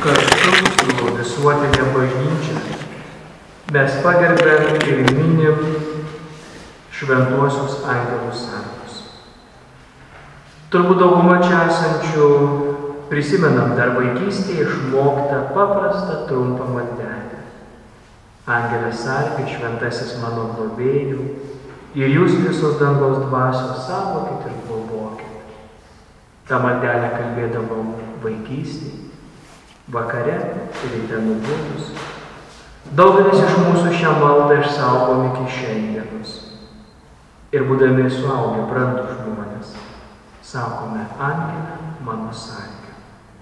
kartu su visuotinė bažnyčia mes pagerbėm ir minim šventuosius angelus sargus. Turbūt dauguma čia esančių prisimenam dar vaikystėje išmoktą paprastą trumpą maldelę. Angelė sargai, šventasis mano globėjų, ir jūs visos dangaus dvasios saugokit ir globokit. Ta maldelę kalbėdavom vaikystėje, vakare ir ryte nubudus. Daugelis iš mūsų šią maldą išsaugom iki šiandienos. Ir būdami suaugę brandūs žmonės, sakome, Angele mano sarge.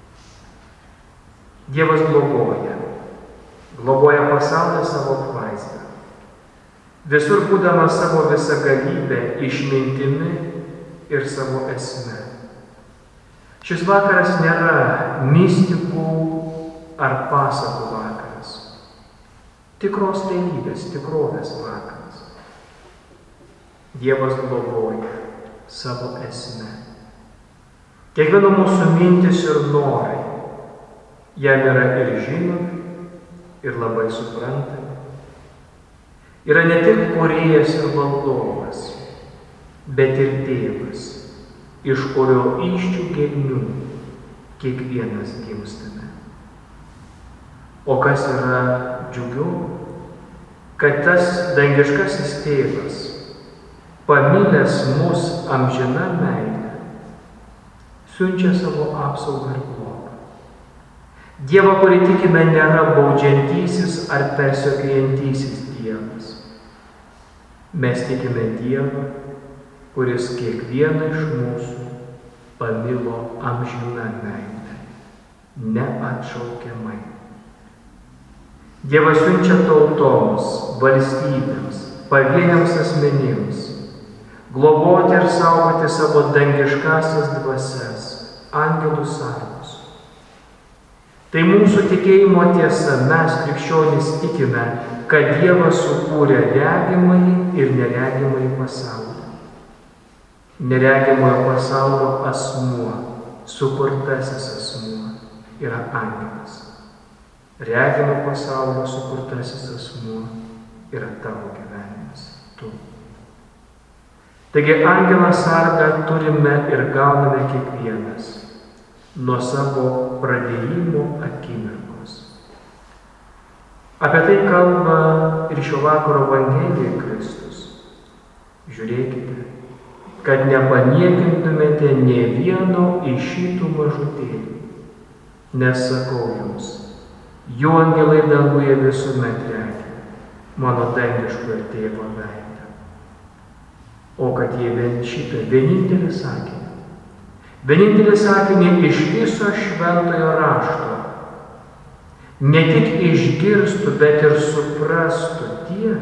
Dievas globoja pasaulį savo apvaizdą. Visur būdamas savo visagalybę, išmintimi ir savo esme. Šis vakaras nėra mistikų ar pasakų vakaras. Tikros realybės, tikrovės vakaras. Dievas globoja savo esme. Kiekvieno mūsų mintis ir norai jam yra ir žinomi, ir labai suprantami. Yra ne tik kūrėjas ir valdovas, bet ir tėvas, iš kurio įsčių gelmių kiekvienas gimstame. O kas yra džiugiau, kad tas dangiškasis tėvas, pamilęs mus amžina meilė, siunčia savo apsaugą ir globą. Dievą, kurį tikime, nėra baudžiantysis ar persekiojantysis Dievas. Mes tikime Dievą, kuris kiekvieną iš mūsų pamilo amžiną meilę, neatšaukiamai. Dievas siunčia tautoms, valstybėms, pavieniams asmenims, globoti ir saugoti savo dangiškasias dvasias, angelų sargus. Tai mūsų tikėjimo tiesa, mes krikščionys tikime, kad Dievas sukūrė regimąjį ir neregimąjį pasaulį. Neregimojo pasaulio asmuo, sukurtasis asmuo, yra angelas. Regimo pasaulio sukurtasis asmuo yra tavo gyvenimas, tu. Taigi angelą sargą turime ir gauname kiekvienas nuo savo pradėjimo akimirkos. Apie tai kalba ir šio vakaro Evangelijoje Kristus. Žiūrėkite, kad nepaniekintumėte nė vieno iš šitų mažutėlių, nes sakau jums, jų angelai danguje visuomet regi mano dangiškojo tėvo veidą. O kad jie šitą vienintelį sakinį iš viso šventojo rašto ne tik išgirstų, bet ir suprastų tie,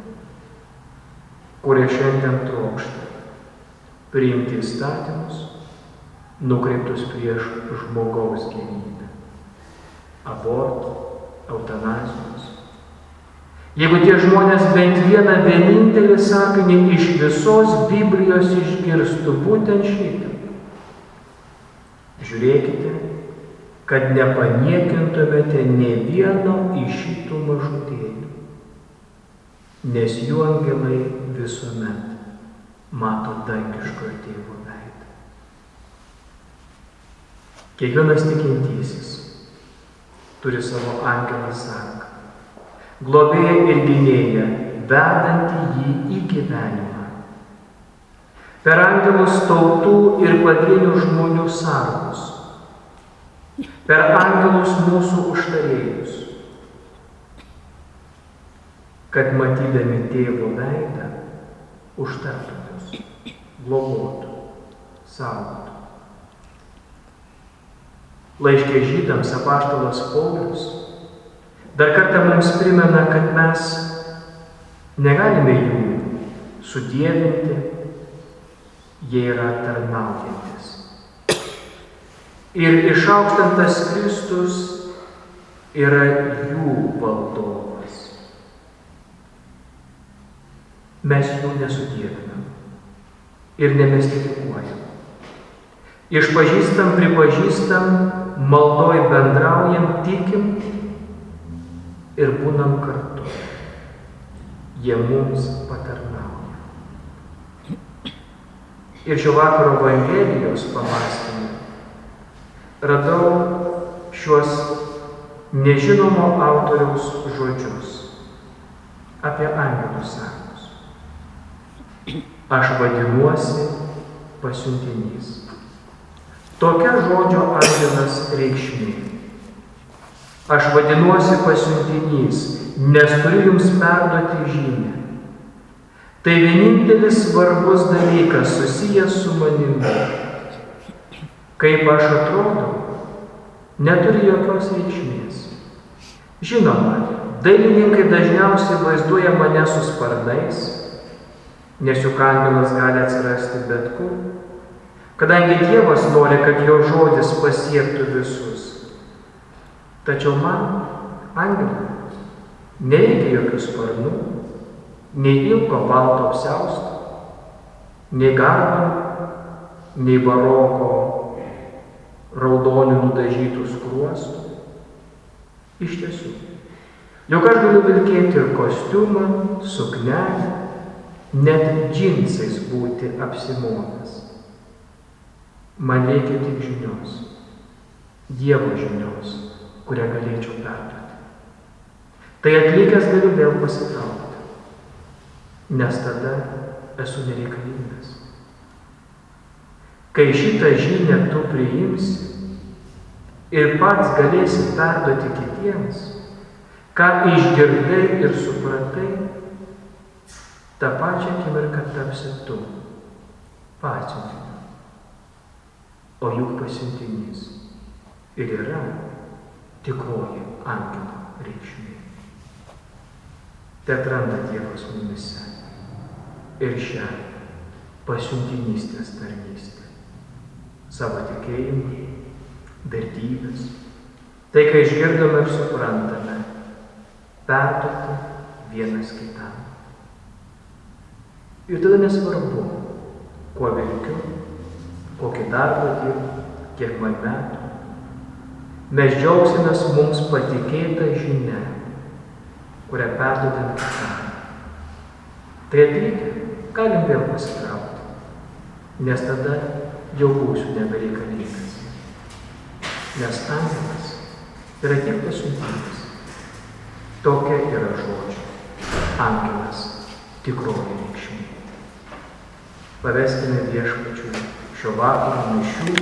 kurie šiandien trokšta priimti įstatymus, nukreiptus prieš žmogaus gyvybę, abortų, eutanazijos. Jeigu tie žmonės bent vieną vienintelį sakinį iš visos Biblijos išgirstų būtent šitą, žiūrėkite, kad nepaniekintumėte nė vieno iš šitų mažutėlių, nes jų angelai visuomet mato dangiškojo tėvo veidą. Kiekvienas tikintysis turi savo angelą sargą, globėją ir gynėją, vedantį jį į gyvenimą. Per angelus tautų ir pavienių žmonių sargus, per angelus mūsų užtarėjus, kad matydami tėvo veidą užtartų mus, globotų, saugotų. Laiške Žydams apaštalas Paulius dar kartą mums primena, kad mes negalime jų sudievinti, jie yra tarnaujantis. Ir išaukštantas Kristus yra jų valdovas. Mes jų nesudievinam ir nemestifikuojam. Išpažįstam, pripažįstam, maldoj bendraujam, tik ir būnam kartu. Jie mums patarnauja. Ir šio vakaro Evangelijos pamąstymą radau šiuos nežinomo autoriaus žodžius apie angelų sargus. Aš vadinuosi pasiuntinys. Tokia žodžio angelas reikšmė. Aš vadinuosi pasiuntinys, nes turiu jums perduoti žinią. Tai vienintelis svarbus dalykas susijęs su manimi. Kaip aš atrodau, neturi jokios reikšmės. Žinoma, dailininkai dažniausiai vaizduoja mane su sparnais, nes juk angelas gali atsirasti bet kur, kadangi Dievas nori, kad jo žodis pasiektų visus. Tačiau man, angelui, nereikia jokių sparnų, nei ilgo balto apsiausto, nei garbano, nei baroko raudonių nudažytų skruostų. Iš tiesų, juk aš galiu vilkėti ir kostiumą, suknelę, net džinsais būti apsimovęs. Man reikia tik žinios, Dievo žinios, kurią galėčiau perduoti. Tai atlikęs galiu vėl pasitraukti, nes tada esu nereikalingas. Kai šitą žinią tu priimsi ir pats galėsi perduoti kitiems, ką išgirdai ir supratai, tą pačią akimirką tapsi tu pasiuntiniu. O juk pasiuntinys ir yra tikroji angelo reikšmė. Te atranda Dievas mumyse ir šią pasiuntinystės tarnystę, savo tikėjimą, vertybės. Tai, kai išgirdome ir suprantame, perduoti vienas kitam. Ir tada nesvarbu, kuo veikiu, kokį darbą dirbu, kiek man metų. Mes džiaugsimės mums patikėtą žinią, kurią perduodam kitam. Tai atvykę, galim vėl pasitraukti, nes tada jau būsiu nebereikalingas. Nes angelas yra tik pasiuntinys. Tokia yra žodžio angelas tikroji reikšmė. Paveskime Viešpačiui šio vakaro mišių